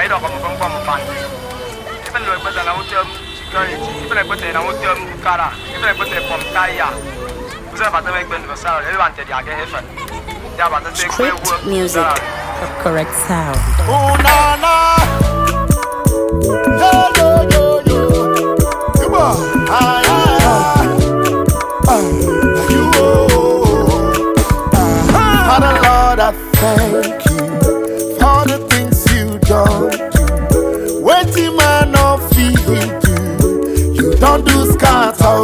mấy đó còn một phần. Cái bên lưỡi bên là nó chôm security, cái bên này bên là nó chôm cara, cái bên này bên là phòng tay à. Bây giờ bạn thấy bên là sao? Để bạn chạy cái hết phần. Giờ bạn thấy Script music, the correct sound. Oh na na, yo yo yo yo, come on, you. Father Lord, I thank you for the things you don't do. Waiting man no feed you, you don't do scatter.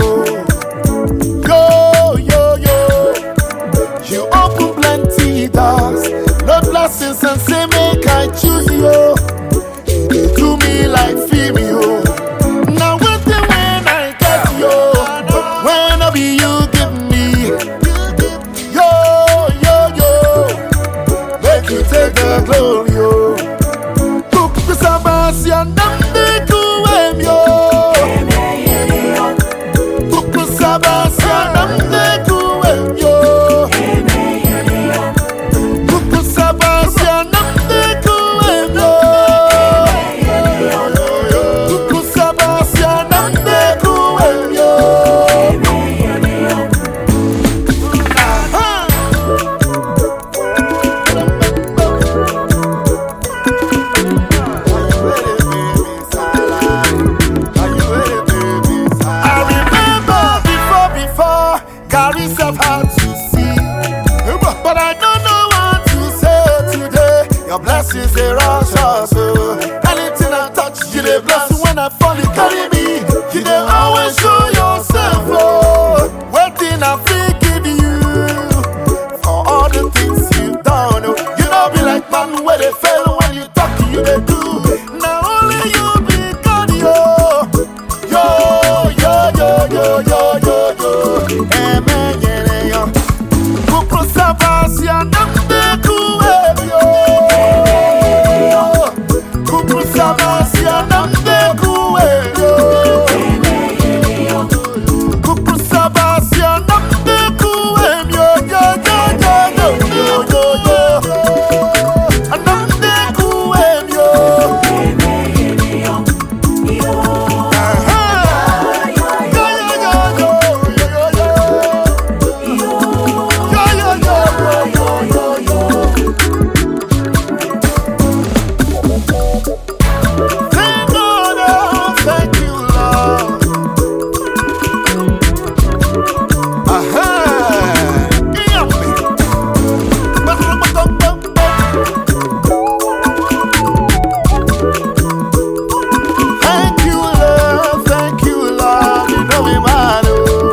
Yo yo yo, you open plenty doors, Lord blessings and say make I choose you. You do me like female. Now waiting when I get you, when I be you give me. Yo yo yo, make you take the glory. Yo, cook the sabasi and the kuem yo. Cook the sabasi and the kuem yo. Cook the sabasi and the kuem yo. Cook the sabasi and the kuem yo. I remember before, carry self hard to see, but I don't know what to say today. Your blessings they rush us, anything I touch, you they bless. When I fall, you carry me. You they always show yourself, oh. Waiting I forgive you for all the things you've done. Oh. You know be like man where they fail when you talk, you they do. Now only you be God, yo. Yo, yo, yo, yo, yo, yo, yo. Amen, yeah, yo. Kukru sabasi anamde kuwe, yo. Kukru sabasi anamde kuwe, yo. Kukru sabasi anamde kuwe, yo, yo, yo, yo, yo, yo, yo. Anamde kuwe, yo. Thank you, Lord. Thank you, Lord. Thank you, Lord. You know me, man.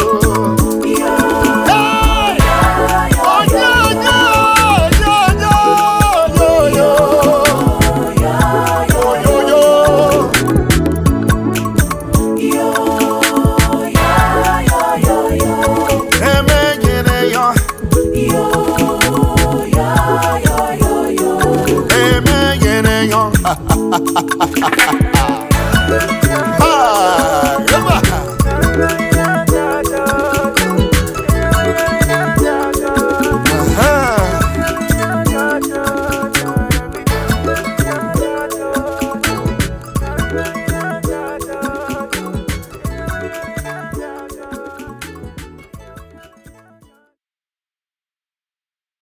Hey! Oh, yo, yo, yo, yo, yo, yo. Oh, yo, yo. Amen, yeah, yeah. Amen, yeah, yeah.